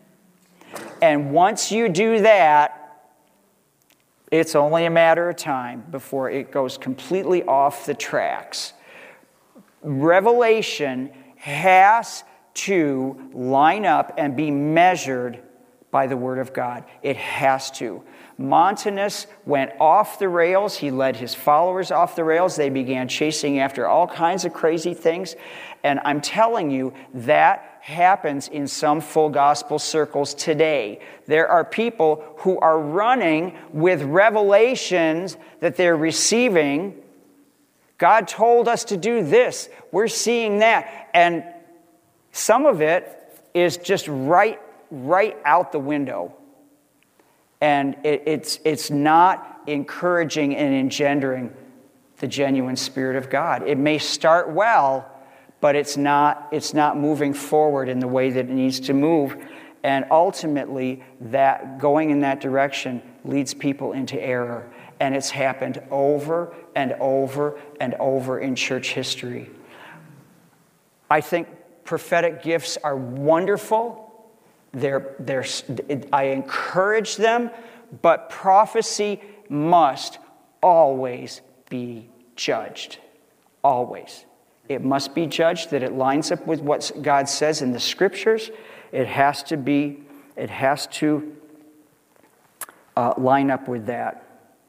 [SPEAKER 2] And once you do that, it's only a matter of time before it goes completely off the tracks. Revelation has to line up and be measured by the word of God. It has to. Montanus went off the rails. He led his followers off the rails. They began chasing after all kinds of crazy things. And I'm telling you, that happens in some full gospel circles today. There are people who are running with revelations that they're receiving. God told us to do this. We're seeing that. And some of it is just right, right out the window. And it, it's, it's not encouraging and engendering the genuine Spirit of God. It may start well, but it's not, it's not moving forward in the way that it needs to move. And ultimately, that going in that direction leads people into error. And it's happened over and over and over in church history. I think prophetic gifts are wonderful. They're, they're, I encourage them, but prophecy must always be judged. Always. It must be judged that it lines up with what God says in the Scriptures. It has to be, it has to uh, line up with that.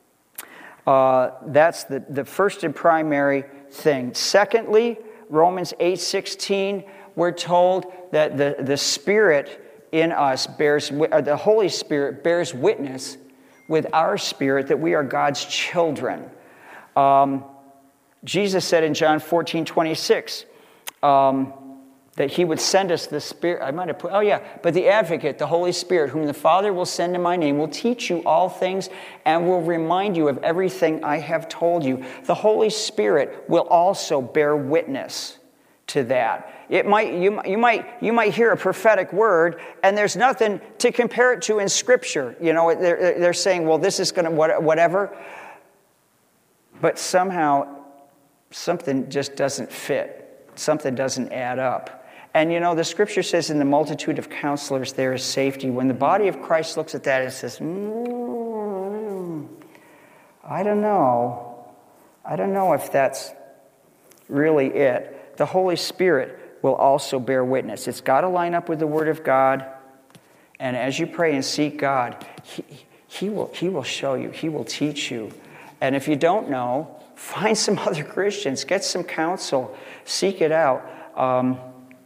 [SPEAKER 2] Uh, that's the, the first and primary thing. Secondly, Romans eight sixteen, we're told that the, the Spirit in us bears, or the Holy Spirit bears witness with our spirit that we are God's children. Um, Jesus said in John fourteen twenty-six um, that he would send us the Spirit. I might have put, oh yeah, but the Advocate, the Holy Spirit, whom the Father will send in my name, will teach you all things and will remind you of everything I have told you. The Holy Spirit will also bear witness to that. It might you, you might you might hear a prophetic word and there's nothing to compare it to in Scripture. You know, they're, they're saying, well, this is going to whatever. But somehow something just doesn't fit. Something doesn't add up. And you know, the Scripture says in the multitude of counselors there is safety. When the body of Christ looks at that, it says, mm, I don't know. I don't know if that's really it. The Holy Spirit will also bear witness. It's got to line up with the Word of God. And as you pray and seek God, He, he, will, he will show you. He will teach you. And if you don't know, find some other Christians. Get some counsel. Seek it out. Um,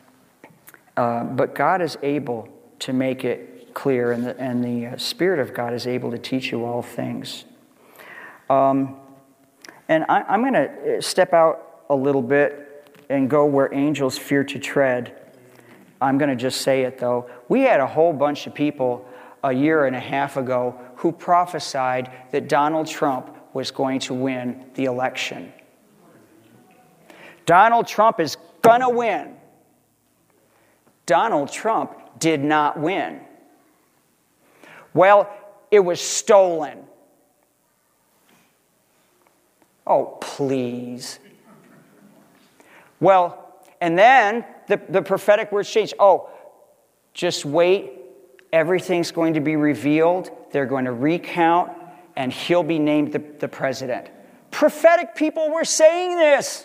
[SPEAKER 2] uh, but God is able to make it clear, and the, and the uh, Spirit of God is able to teach you all things. Um, and I, I'm going to step out a little bit and go where angels fear to tread. I'm going to just say it, though. We had a whole bunch of people a year and a half ago who prophesied that Donald Trump was going to win the election. Donald Trump is going to win. Donald Trump did not win. Well, it was stolen. Oh, please. Well, and then the, the prophetic words changed. Oh, just wait. Everything's going to be revealed. They're going to recount, and he'll be named the, the president. Prophetic people were saying this.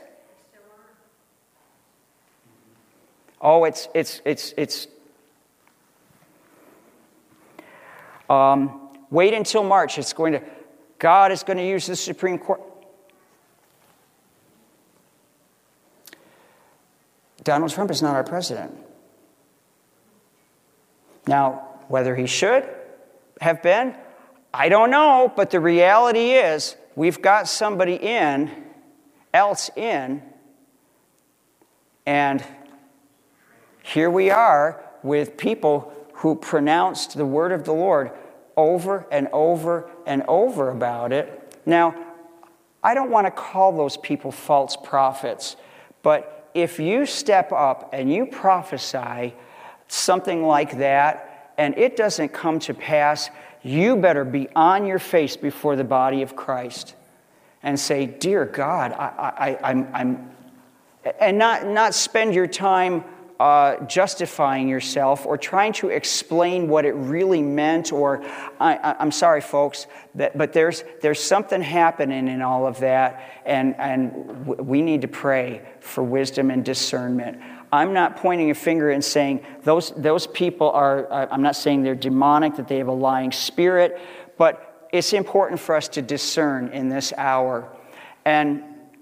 [SPEAKER 2] Oh, it's, it's, it's, it's. Um, wait until March. It's going to, God is going to use the Supreme Court. Donald Trump is not our president. Now, whether he should have been, I don't know, but the reality is we've got somebody in, else in, and here we are with people who pronounced the word of the Lord over and over and over about it. Now, I don't want to call those people false prophets, but if you step up and you prophesy something like that and it doesn't come to pass, you better be on your face before the body of Christ and say, "Dear God, I, I, I'm, I'm," and not not spend your time uh, justifying yourself or trying to explain what it really meant. Or I, I, I'm sorry, folks, that, but there's there's something happening in all of that, and and we need to pray for wisdom and discernment. I'm not pointing a finger and saying those, those people are, I'm not saying they're demonic, that they have a lying spirit, but it's important for us to discern in this hour. And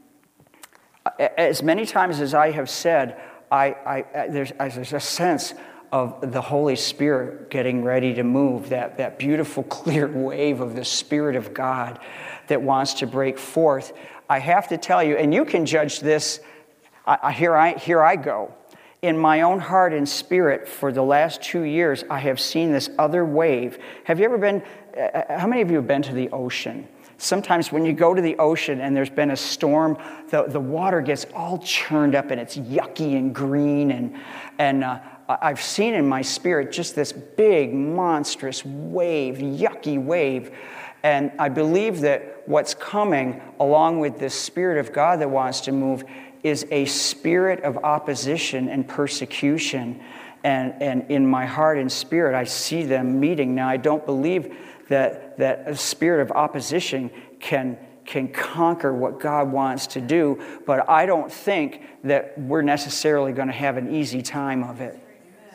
[SPEAKER 2] as many times as I have said, I, I, there's, there's a sense of the Holy Spirit getting ready to move, that, that beautiful, clear wave of the Spirit of God that wants to break forth. I have to tell you, and you can judge this, I, I, here, I, here I go. In my own heart and spirit, for the last two years, I have seen this other wave. Have you ever been, uh, how many of you have been to the ocean? Sometimes when you go to the ocean and there's been a storm, the, the water gets all churned up and it's yucky and green. And, and uh, I've seen in my spirit just this big, monstrous wave, yucky wave. And I believe that what's coming along with this Spirit of God that wants to move is a spirit of opposition and persecution. And, and in my heart and spirit, I see them meeting. Now, I don't believe that, that a spirit of opposition can, can conquer what God wants to do, but I don't think that we're necessarily going to have an easy time of it.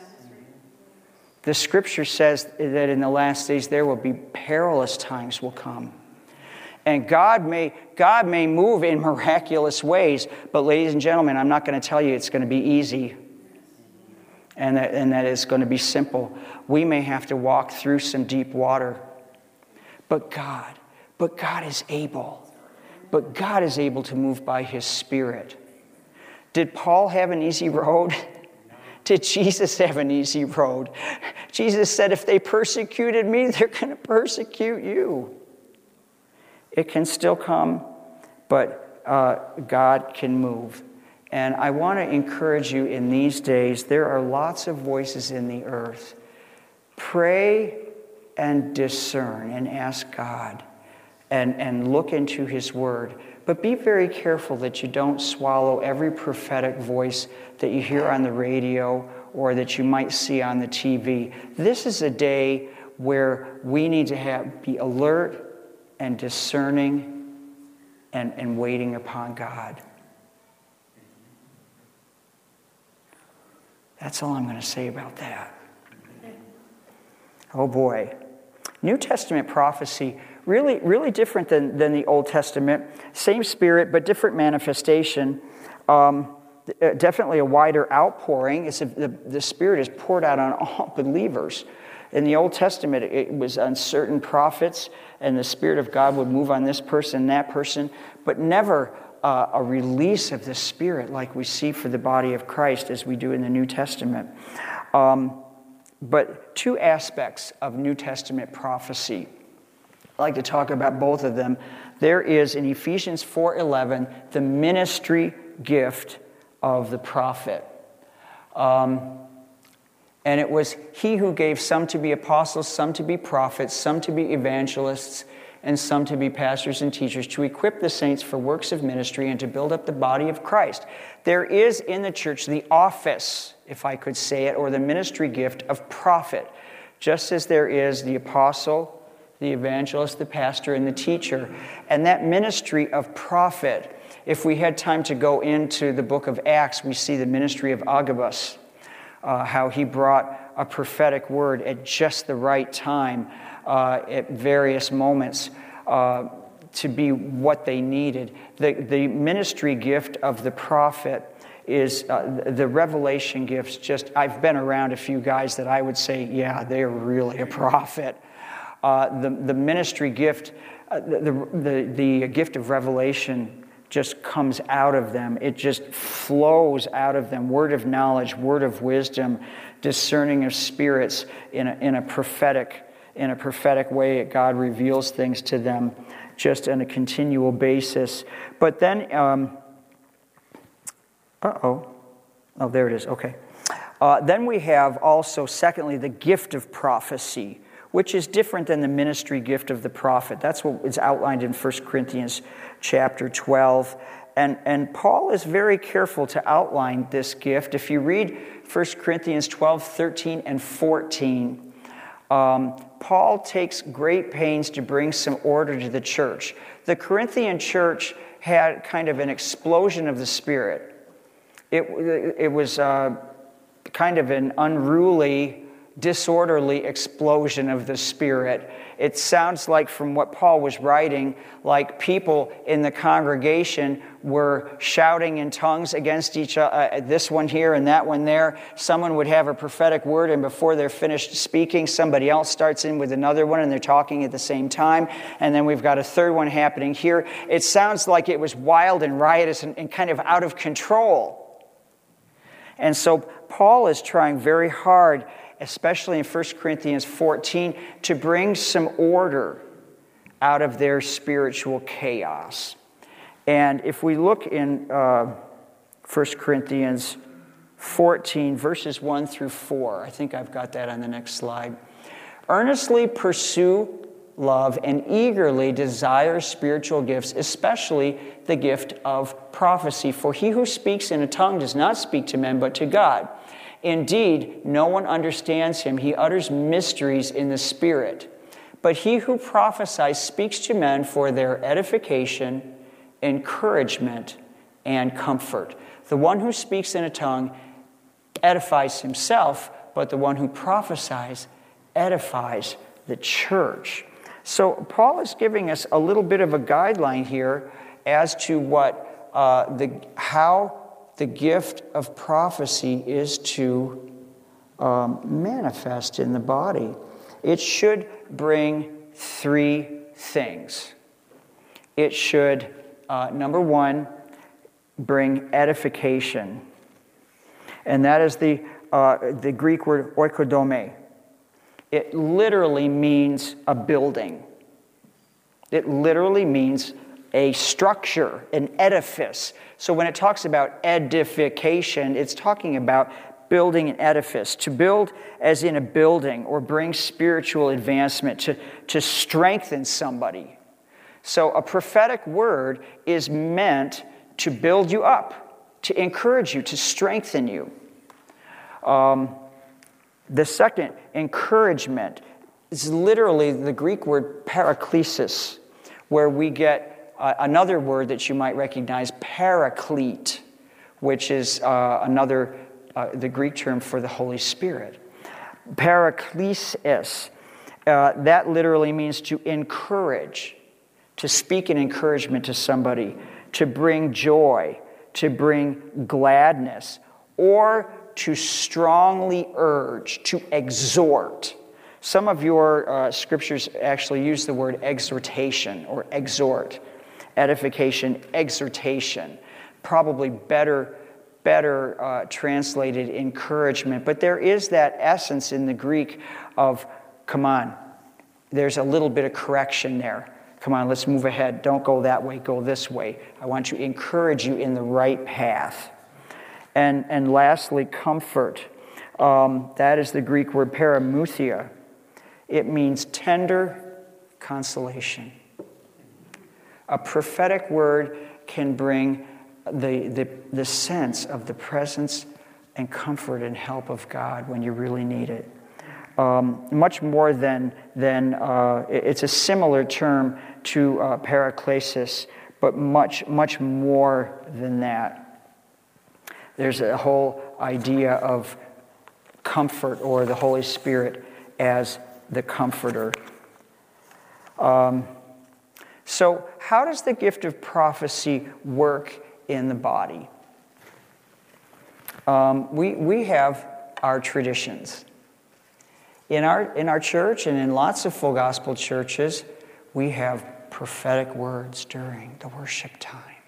[SPEAKER 2] The Scripture says that in the last days there will be perilous times will come. And God may, God may move in miraculous ways, but ladies and gentlemen, I'm not going to tell you it's going to be easy and that, and that it's going to be simple. We may have to walk through some deep water. But God, but God is able. But God is able to move by His Spirit. Did Paul have an easy road? Did Jesus have an easy road? Jesus said, if they persecuted me, they're going to persecute you. It can still come, but uh, God can move. And I want to encourage you in these days, there are lots of voices in the earth. Pray and discern and ask God and, and look into His Word. But be very careful that you don't swallow every prophetic voice that you hear on the radio or that you might see on the T V. This is a day where we need to have, be alert and discerning and, and waiting upon God. That's all I'm going to say about that. Oh boy. New Testament prophecy, really, really different than, than the Old Testament. Same spirit, but different manifestation. Um, definitely a wider outpouring. It's a, the, the Spirit is poured out on all believers. In the Old Testament, it was on certain prophets, and the Spirit of God would move on this person, that person, but never uh, a release of the Spirit like we see for the body of Christ as we do in the New Testament. Um, but two aspects of New Testament prophecy. I'd like to talk about both of them. There is in Ephesians four eleven the ministry gift of the prophet. Um, and it was he who gave some to be apostles, some to be prophets, some to be evangelists, and some to be pastors and teachers, to equip the saints for works of ministry and to build up the body of Christ. There is in the church the office, if I could say it, or the ministry gift of prophet, just as there is the apostle, the evangelist, the pastor, and the teacher. And that ministry of prophet, if we had time to go into the book of Acts, we see the ministry of Agabus, uh, how he brought a prophetic word at just the right time, uh, at various moments, uh, to be what they needed. The, the ministry gift of the prophet is uh, the revelation gifts. Just, I've been around a few guys that I would say, yeah, they're really a prophet. Uh, the, the ministry gift, uh, the, the, the gift of revelation just comes out of them. It just flows out of them. Word of knowledge, word of wisdom, discerning of spirits in a, in a prophetic in a prophetic way. God reveals things to them just on a continual basis. But then, um, uh-oh. Oh, there it is. Okay. Uh, then we have also, secondly, the gift of prophecy, which is different than the ministry gift of the prophet. That's what is outlined in First Corinthians chapter twelve. And, and Paul is very careful to outline this gift. If you read First Corinthians twelve, thirteen, and fourteen, um, Paul takes great pains to bring some order to the church. The Corinthian church had kind of an explosion of the Spirit. It, it was uh, kind of an unruly, disorderly explosion of the Spirit. It sounds like, from what Paul was writing, like people in the congregation were shouting in tongues against each other, uh, this one here and that one there. Someone would have a prophetic word, and before they're finished speaking, somebody else starts in with another one, and they're talking at the same time. And then we've got a third one happening here. It sounds like it was wild and riotous and, and kind of out of control. And so Paul is trying very hard, especially in First Corinthians fourteen, to bring some order out of their spiritual chaos. And if we look in uh, First Corinthians fourteen, verses one through four, I think I've got that on the next slide. Earnestly pursue love and eagerly desire spiritual gifts, especially the gift of prophecy. For he who speaks in a tongue does not speak to men, but to God. Indeed, no one understands him. He utters mysteries in the Spirit. But he who prophesies speaks to men for their edification, encouragement, and comfort. The one who speaks in a tongue edifies himself, but the one who prophesies edifies the church. So Paul is giving us a little bit of a guideline here as to what uh, the how the gift of prophecy is to um, manifest in the body. It should bring three things. It should, uh, number one, bring edification. And that is the, uh, the Greek word oikodome. It literally means a building. It literally means a structure, an edifice. So when it talks about edification, it's talking about building an edifice. To build as in a building or bring spiritual advancement, to, to strengthen somebody. So a prophetic word is meant to build you up, to encourage you, to strengthen you. Um, the second, encouragement, is literally the Greek word paraklesis, where we get Uh, another word that you might recognize, paraclete, which is uh, another, uh, the Greek term for the Holy Spirit. Paraklesis, uh, that literally means to encourage, to speak an encouragement to somebody, to bring joy, to bring gladness, or to strongly urge, to exhort. Some of your uh, scriptures actually use the word exhortation or exhort. Edification, exhortation, probably better, better uh, translated encouragement. But there is that essence in the Greek of, come on, there's a little bit of correction there. Come on, let's move ahead. Don't go that way, go this way. I want to encourage you in the right path. And, and lastly, comfort. Um, that is the Greek word paramouthia. It means tender consolation. A prophetic word can bring the, the, the sense of the presence and comfort and help of God when you really need it. Um, much more than, than uh, it's a similar term to uh, paraklesis, but much, much more than that. There's a whole idea of comfort, or the Holy Spirit as the comforter. Um, So how does the gift of prophecy work in the body? Um, we, we have our traditions. In our, in our church and in lots of full gospel churches, we have prophetic words during the worship time.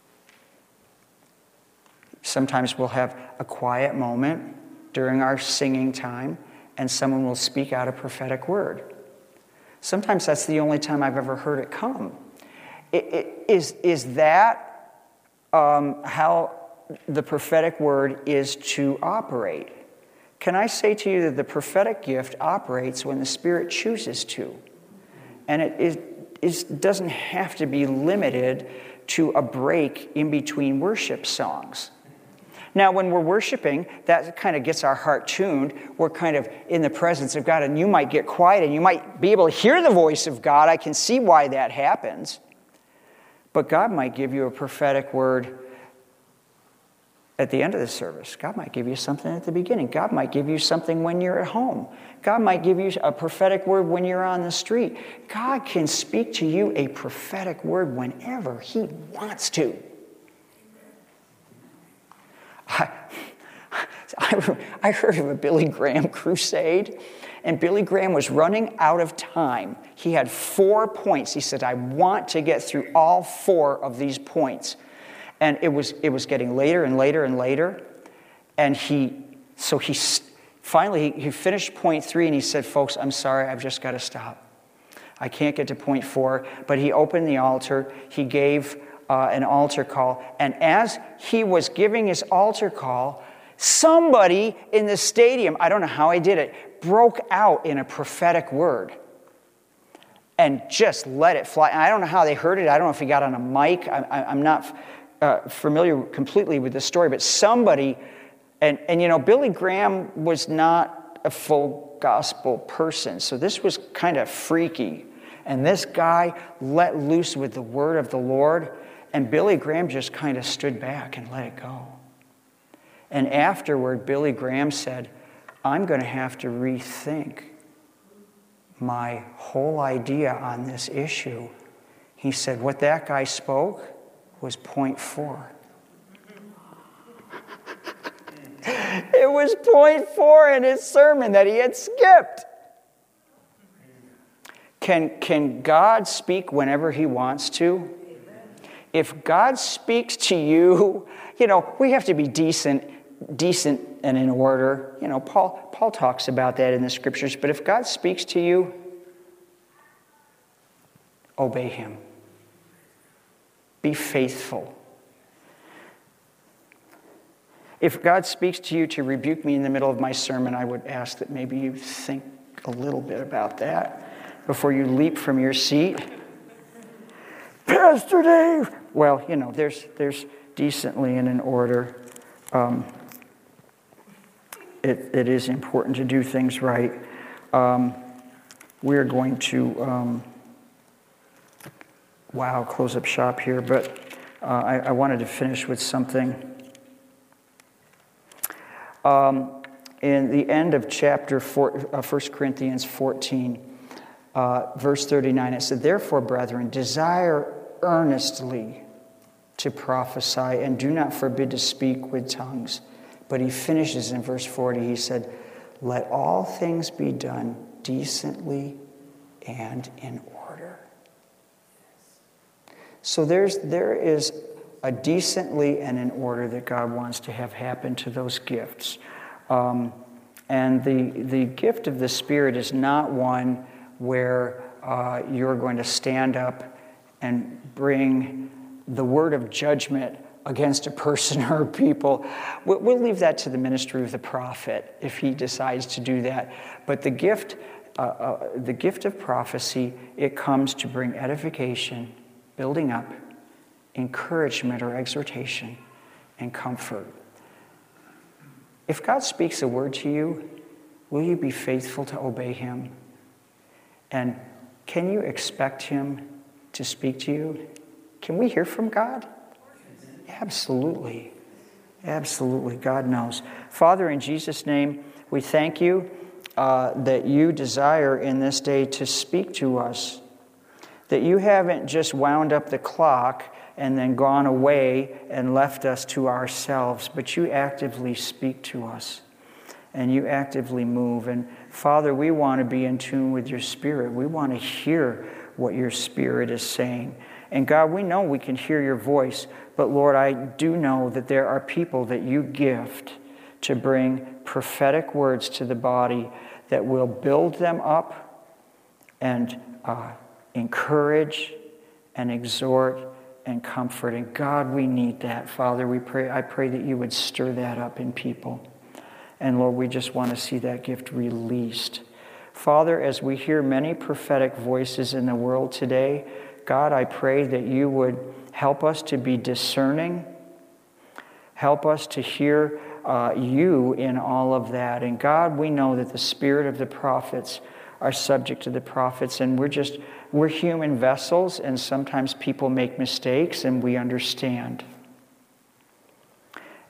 [SPEAKER 2] Sometimes we'll have a quiet moment during our singing time, and someone will speak out a prophetic word. Sometimes that's the only time I've ever heard it come. It, it, is, is that um, how the prophetic word is to operate? Can I say to you that the prophetic gift operates when the Spirit chooses to? And it, is, it doesn't have to be limited to a break in between worship songs. Now, when we're worshiping, that kind of gets our heart tuned. We're kind of in the presence of God, and you might get quiet, and you might be able to hear the voice of God. I can see why that happens. But God might give you a prophetic word at the end of the service. God might give you something at the beginning. God might give you something when you're at home. God might give you a prophetic word when you're on the street. God can speak to you a prophetic word whenever He wants to. I, I, I heard of a Billy Graham crusade, and Billy Graham was running out of time. He had four points. He said, I want to get through all four of these points. And it was it was getting later and later and later. And he, so he finally, he, he finished point three, and he said, folks, I'm sorry, I've just got to stop. I can't get to point four. But he opened the altar. He gave uh, an altar call. And as he was giving his altar call, somebody in the stadium, I don't know how he did it, broke out in a prophetic word and just let it fly. I don't know how they heard it. I don't know if he got on a mic. I, I, I'm not uh, familiar completely with the story, but somebody, and, and you know, Billy Graham was not a full gospel person, so this was kind of freaky. And this guy let loose with the word of the Lord, and Billy Graham just kind of stood back and let it go. And afterward, Billy Graham said, I'm going to have to rethink my whole idea on this issue. He said, what that guy spoke was point four. It was point four in his sermon that he had skipped. Can, can God speak whenever He wants to? If God speaks to you, you know, we have to be decent, decent and in order. You know, Paul, Paul talks about that in the scriptures. But if God speaks to you, obey Him. Be faithful. If God speaks to you to rebuke me in the middle of my sermon, I would ask that maybe you think a little bit about that before you leap from your seat. Pastor Dave! Well, you know, there's there's decently and in order. Um, it, it is important to do things right. Um, we're going to... Um, Wow, close up shop here, but uh, I, I wanted to finish with something. Um, in the end of chapter four, uh, First Corinthians fourteen, uh, verse thirty-nine, it said, therefore, brethren, desire earnestly to prophesy, and do not forbid to speak with tongues. But he finishes in verse forty, he said, let all things be done decently and in order. So there's there is a decently and in order that God wants to have happen to those gifts. Um, and the, the gift of the Spirit is not one where uh, you're going to stand up and bring the word of judgment against a person or people. We'll, we'll leave that to the ministry of the prophet if he decides to do that. But the gift, uh, uh, the gift of prophecy, it comes to bring edification, building up, encouragement or exhortation, and comfort. If God speaks a word to you, will you be faithful to obey Him? And can you expect Him to speak to you? Can we hear from God? Absolutely. Absolutely. God knows. Father, in Jesus' name, we thank you uh, that you desire in this day to speak to us. That you haven't just wound up the clock and then gone away and left us to ourselves, but you actively speak to us and you actively move. And Father, we want to be in tune with your Spirit. We want to hear what your Spirit is saying. And God, we know we can hear your voice, but Lord, I do know that there are people that you gift to bring prophetic words to the body that will build them up and uh, encourage and exhort and comfort. And God, we need that. Father, we pray. I pray that you would stir that up in people. And Lord, we just want to see that gift released. Father, as we hear many prophetic voices in the world today, God, I pray that you would help us to be discerning. Help us to hear uh, you in all of that. And God, we know that the spirit of the prophets are subject to the prophets, and we're just, we're human vessels, and sometimes people make mistakes, and we understand.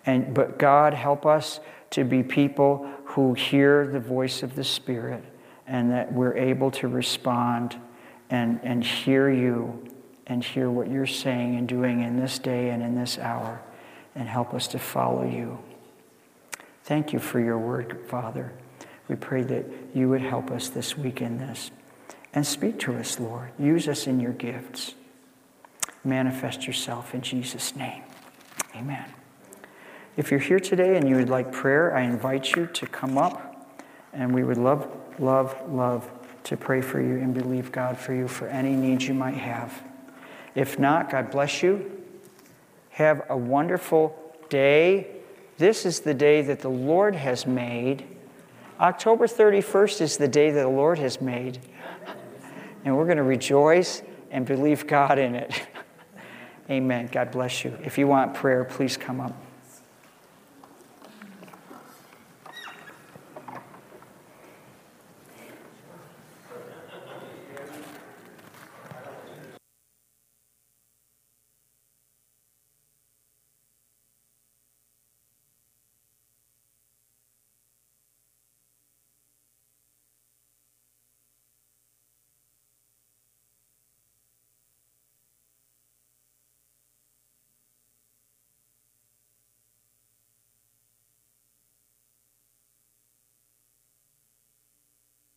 [SPEAKER 2] And, but God, help us to be people who hear the voice of the Spirit and that we're able to respond and, and hear you and hear what you're saying and doing in this day and in this hour, and help us to follow you. Thank you for your word, Father. We pray that you would help us this week in this. And speak to us, Lord. Use us in your gifts. Manifest yourself in Jesus' name. Amen. If you're here today and you would like prayer, I invite you to come up, and we would love, love, love to pray for you and believe God for you for any needs you might have. If not, God bless you. Have a wonderful day. This is the day that the Lord has made. October thirty-first is the day that the Lord has made. And we're going to rejoice and believe God in it. Amen. God bless you. If you want prayer, please come up.